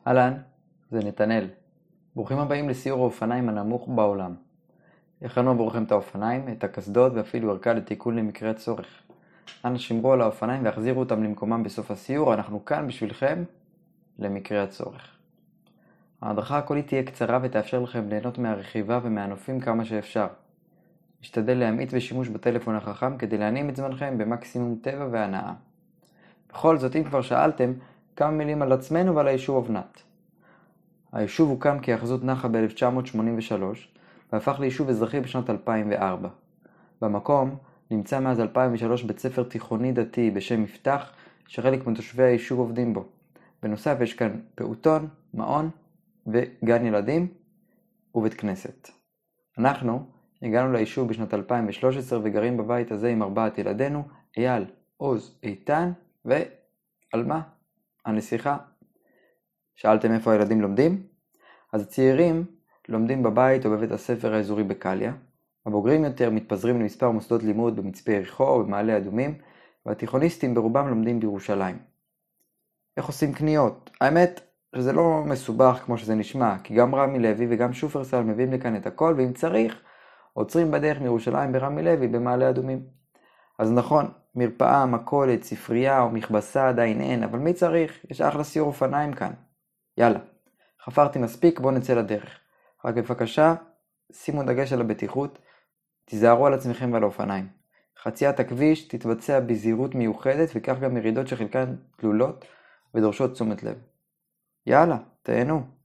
אהלן, זה נתנאל. ברוכים הבאים לסיור האופניים הנמוך בעולם. הכנו עבורכם את האופניים, את הקסדות ואפילו ערכה לתיקון למקרה הצורך. אנא שמרו על האופניים והחזירו אותם למקומם בסוף הסיור, אנחנו כאן בשבילכם למקרה הצורך. ההדרכה הקולית תהיה קצרה ותאפשר לכם ליהנות מהרכיבה ומהנופים כמה שאפשר. נשתדל להמעיט בשימוש בטלפון החכם כדי להנעים את זמנכם במקסימום טבע והנאה. בכל זאת, אם כבר שאלתם, כמה מילים על עצמנו ועל היישוב אבנת. היישוב הוקם כהיאחזות נחל ב-1983 והפך ליישוב אזרחי בשנת 2004. במקום נמצא מאז 2003 בית ספר תיכוני דתי בשם מפתח, שחלק מתושבי היישוב עובדים בו. בנוסף יש כאן פעוטון, מעון וגן ילדים ובית כנסת. אנחנו הגענו ליישוב בשנת 2013 וגרים בבית הזה עם 4 ילדינו, אייל, עוז, איתן ועלמה, הנסיכה. שאלתם איפה הילדים לומדים? אז הצעירים לומדים בבית או בבית הספר האזורי בקליה, הבוגרים יותר מתפזרים למספר מוסדות לימוד במצפה יריחו או במעלה אדומים, והתיכוניסטים ברובם לומדים בירושלים. איך עושים קניות? האמת שזה לא מסובך כמו שזה נשמע, כי גם רמי לוי וגם שופרסל מביאים לכאן את הכל, ואם צריך, עוצרים בדרך מירושלים ברמי לוי במעלה אדומים. אז נכון, מרפאה, מכולת, ספרייה או מכבסה עדיין אין, אבל מי צריך? יש אחלה סיור אופניים כאן. יאללה, חפרתי מספיק, בואו נצא לדרך. רק בבקשה, שימו דגש על הבטיחות, תיזהרו על עצמכם ועל האופניים. חציית הכביש תתבצע בזהירות מיוחדת, וכך גם ירידות שחלקן תלולות ודורשות תשומת לב. יאללה, תהנו.